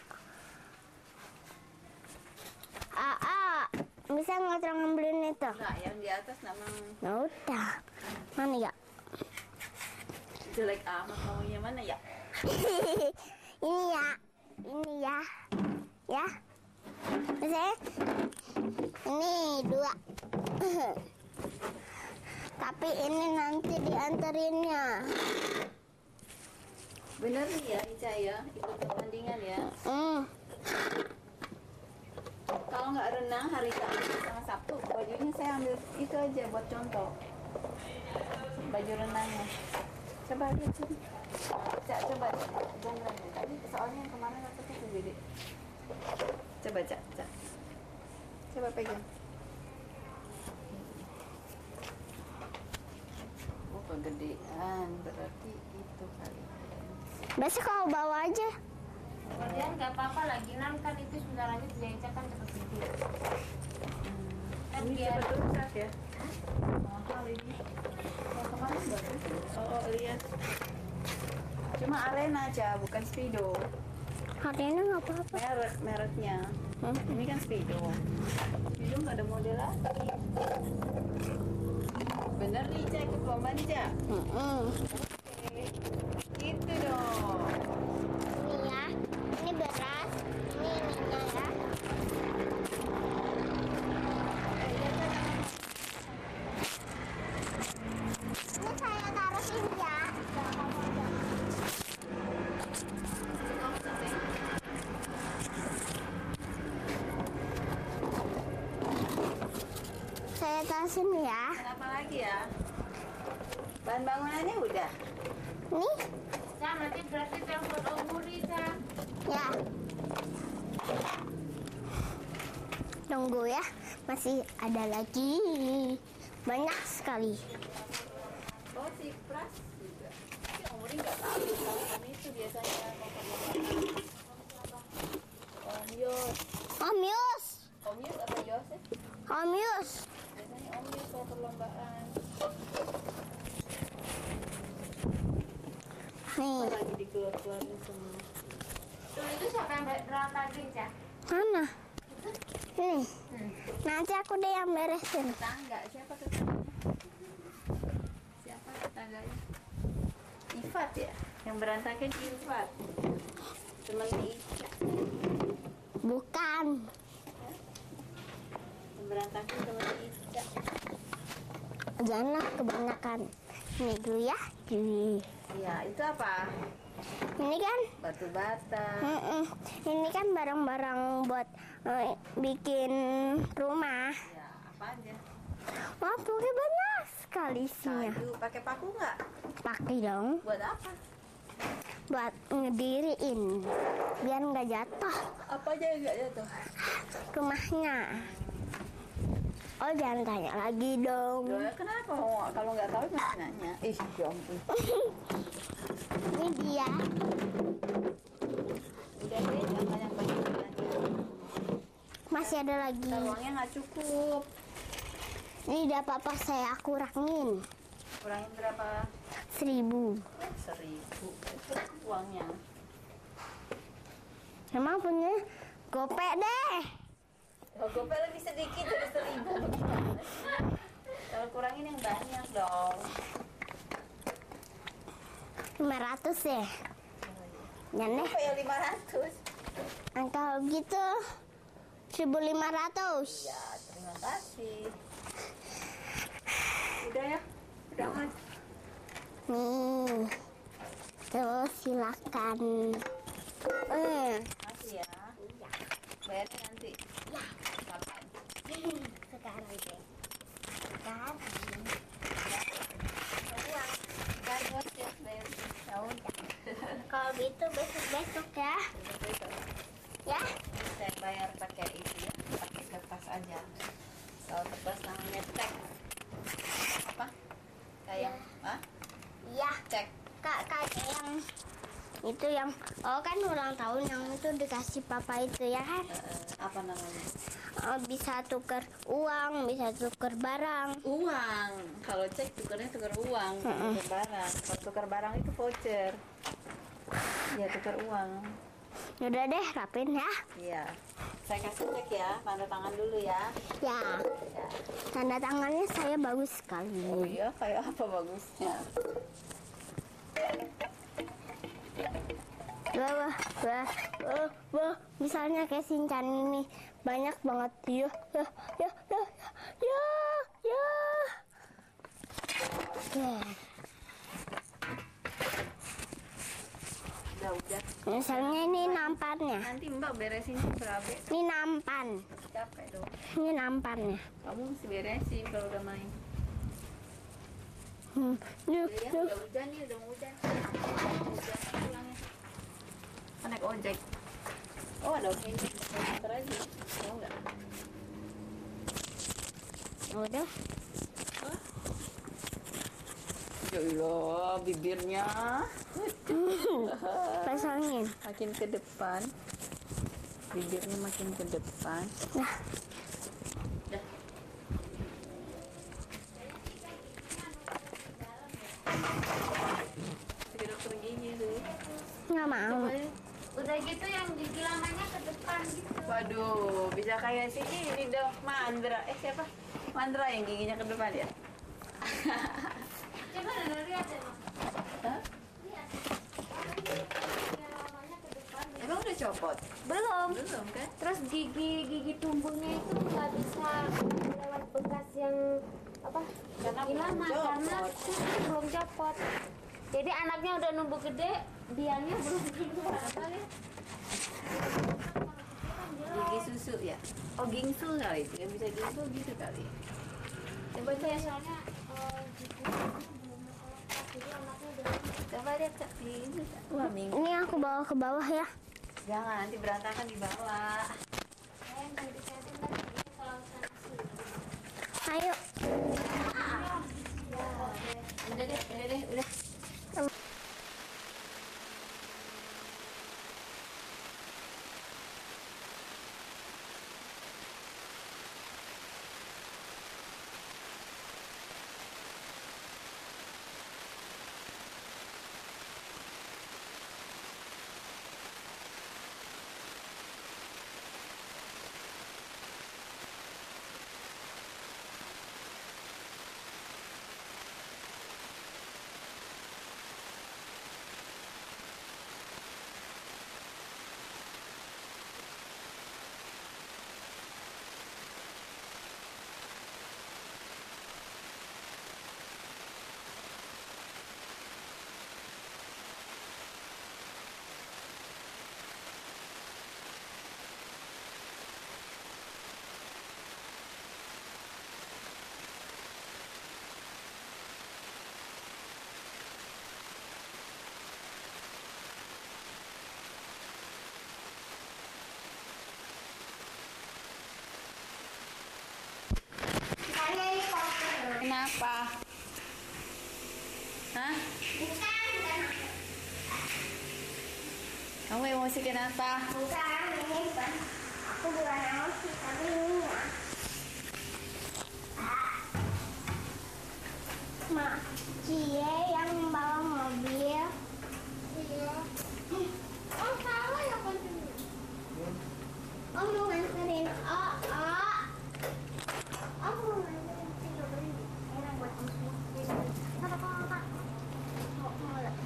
Ah, ah. Bisa nggak tolong ngambilin itu? Enggak, yang di atas memang Ya udah. Mana ya? jelek amat maunya mana ya? Ini ya. Ini ya. Ya. Bisa? Ini dua. Tapi ini nanti dianterinnya. Bener nih ya Ica ya, ikut pertandingan ya. Hmm. Kalau nggak renang hari Kamis sama Sabtu, bajunya saya ambil itu aja buat contoh. Baju renangnya. Coba lihat sini. Cak, coba jonggrang deh. Tadi soalnya yang kemarin rambutnya segede. Coba Cak, Cak. Coba pegang. Oh, kegedean. Berarti itu kali. Besok kau bawa aja. Kemudian nggak apa-apa lagi nan kan itu sebentar lagi Ica kan cepet gede. Kan Ini biar cepat rusak ya. Mahal ini. Yang kemarin bagus. Oh, oh, lihat. Cuma arena aja, bukan speedo. Hari ini nggak apa-apa. Merek, mereknya. Hmm? Ini kan speedo. Speedo nggak ada model lagi. Bener nih, Cak, ikut lomba nih, Cak. Hmm. Oke. Gitu dong. Ini ya. Ini beras. Ini ininya ya. Eh, lihat kan. Ini saya taruh sini ya. Saya taruh sini ya. Kenapa lagi ya? Bahan bangunannya udah. Nih. Ca, nanti berarti telepon Om Budi, Ca. Ya. Tunggu ya. Masih ada lagi. Banyak sekali. Oh, si pras juga. Tapi Om Budi nggak tahu kalau kami itu biasanya mau perlombaan. Om Yos. Om Yus. Om Yos apa Yos ya? Om Yus. Biasanya Om Yos kalau perlombaan. Nih. Lagi dikeluar-keluarin semua. Tuh itu siapa yang berantakin, Ca? Mana? Nih. Nanti aku deh yang beresin. Tetangga, siapa tetangganya? Siapa tetangganya? Ifat ya? Yang berantakan Ifat. Temen Ica. Bukan. Yang berantakan temen Ica. Jangan kebanyakan. Ini dulu ya. Ini. Ya, itu apa? Ini kan. Batu bata. Mm-mm. Ini kan barang-barang buat eh, bikin rumah. Ya, apa aja? Wah, pokoknya banyak sekali isinya. Kayu, pakai paku nggak? Pakai dong. Buat apa? Buat ngediriin. Biar nggak jatuh Apa aja yang nggak jatuh? rumahnya. Oh, jangan tanya lagi dong. Loh, kenapa? Oh, kalau nggak tahu masih nanya. Ih, ya ampun. Ini dia. Udah deh, jangan banyak-banyak nanya. Masih ada lagi. Uangnya nggak cukup. Ini udah papa saya kurangin. Kurangin berapa? Seribu. Seribu. Itu uangnya. Emang punya gopek deh. Kalau GoPay lebih sedikit dari seribu. Gimana sih? Kalau kurangin yang banyak dong. lima ratus ya. Jangan deh. Apa ya lima ratus? Kalau gitu seribu lima ratus. Ya, terima kasih. udah ya. Udah mas. Nih. Terus silakan. Eh. Makasih ya. Iya. Bayarnya nanti. Ya. Kapan? Sekarang deh. Sekarang. Kan bos ya bayar. Ya udah. Kalau gitu besok-besok ya. Besok. Ya. Saya bayar pakai itu ya, pakai kertas aja. Kalau kertas namanya cek. Apa? Kayak, ah? Iya. Cek. Kak, kayak yang itu yang oh kan ulang tahun yang itu dikasih papa itu ya kan. Eh, apa namanya? Oh, bisa tuker uang, bisa tuker barang. Uang. Kalau cek tukernya tuker uang, bukan tuker barang. Kalau tuker barang itu voucher. Ya tuker uang. Udah deh, rapin ya. Iya. Saya kasih cek ya, tanda tangan dulu ya. Ya. Ya. Tanda tangannya saya bagus sekali. Oh iya, kayak apa bagusnya? Wah, wah, wah, wah, wah. Misalnya kayak Shinchan ini banyak banget. Ya, ya, ya, ya, ya, ya. Oke. Udah, udah. Misalnya ini nampannya. Nanti Mbak beresin berapa? Ini nampan. Capek dong. Ini nampannya. Kamu mesti beresin kalau udah main. Hmm. Yuk, Ya, yuk. udah hujan nih, udah mau hujan. Hujan pulangnya. Kan naik ojek. Oh, ada ojek. Ntar aja. Mau nggak? Udah. Ya Allah, bibirnya Pasangin. makin ke depan. Bibirnya makin ke depan. Nah, Dah. Ke dokter gigi tuh. nggak mau. Udah gitu yang gigi lamanya ke depan gitu. Waduh, bisa kayak si ini dong, Mandra. Eh siapa? Mandra yang giginya ke depan ya? Coba dulu lihat ya, Mas. Hah? Lihat. Gigi lamanya ke depan. Emang udah copot? Belum. Belum kan? Terus gigi gigi tumbuhnya itu nggak bisa lewat bekas yang apa? Karena gigi belum lama copot. karena belum copot. Jadi anaknya udah numbuh gede, dianya belum keluar. Kali. Gigi susu ya? Oh gingsul kali itu, yang bisa gingsul gitu kali. Coba Iya, lihat, soalnya eh, gigi belum melekat, jadi anaknya udah coba lihat Kak, di ini Kak. Wah minggu. Ini aku bawa ke bawah ya. Jangan nanti berantakan di bawah. sayang dan disetting kan ini kalau sana sini. Ayo. Udah deh, udah deh, udah. Kenapa? Hah? Kamu emosi kenapa? Bukan, ini bukan. Aku bukan emosi, tapi ini ya. Mak, Cie yang bawa mobil. Iya. Oh, salah ya kontennya. Om mau nganterin. Oh, oh. Om mau nganterin. Tiga beli. Enak buat om semua. Kata kakak. Oh, mau lah.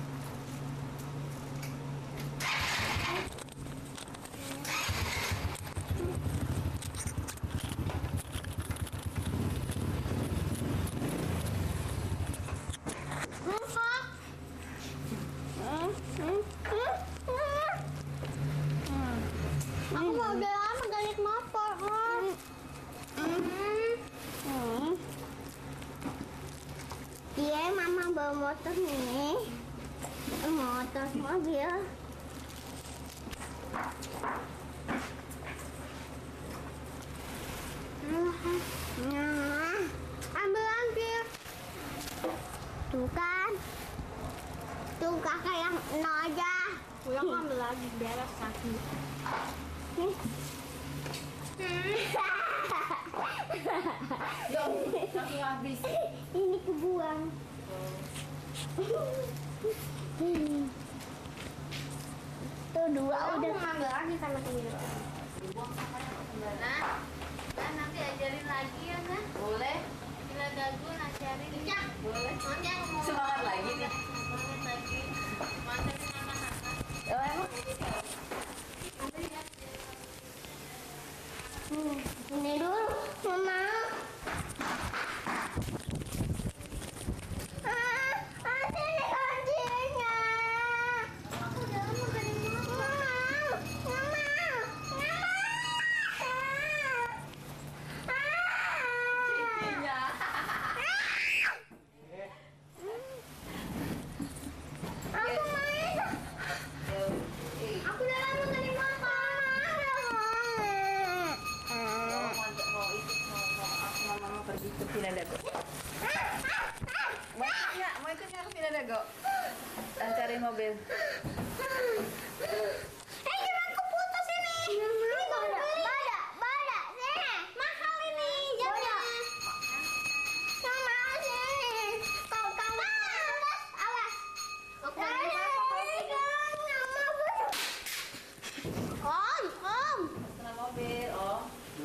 mobil. Nah, ambil ambil. Tuh kan. Tuh kakak yang nol aja. Pulang ambil lagi beres kaki. Nih. Yuk, kaki habis. Ini kebuang. Tuh dua udah. Ambil lagi sama temen. Dibuang sama Nah, nah nanti ajarin lagi ya kan? Boleh. Bila dagu ajarin. Ya. Boleh. Nanti aku mau Semangat lagi nih. semangat lagi. Masa sama Hana. Oh, emang Hmm, ini dulu, Mama. Ah, ah, sini kuncinya. Aku udah lama gak ada Mama. Mama, Mama. cincinnya. Aku main. Aku udah lama gak ada Mama. Mau ngajak mau ikut mau mau aku sama mama pergi ke Villa Dago. Mau ikut nggak? Mau ikut nggak ke Villa Dago? Dan cari mobil. Eh, jamku putus ini. Ini bada, bada, bada. Sini, mahal ini jamnya. Mama, sini. Kau kamu putus, awas. Oke. Om, om. Kena mobil, oh.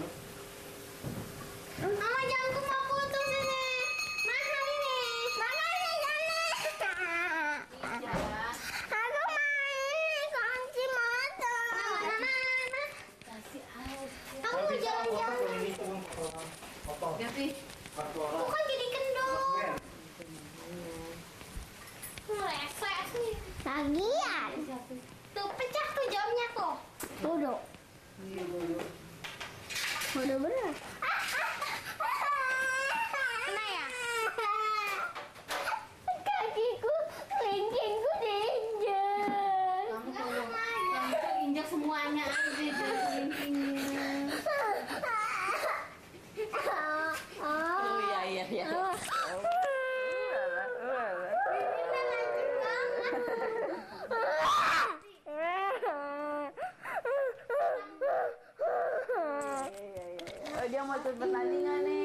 Mama jamku mau putus ini. Mahal ini. Mana ini jamnya? Iya. Aku main kunci motor. Mana, mana? Kasih air. Aku mau jalan-jalan. Devi, Aku kan jadi kendor. Refleks nih. Lagian. Tuh pecah tuh jamnya tuh. Bodoh. Bodoh bener. Kena ya? Kakiku, kelingkingku diinjek. Kamu tolong. Kamu tuh injak semuanya aja itu kelingkingnya. oh iya iya iya. Oh, dia mau ikut pertandingan nih.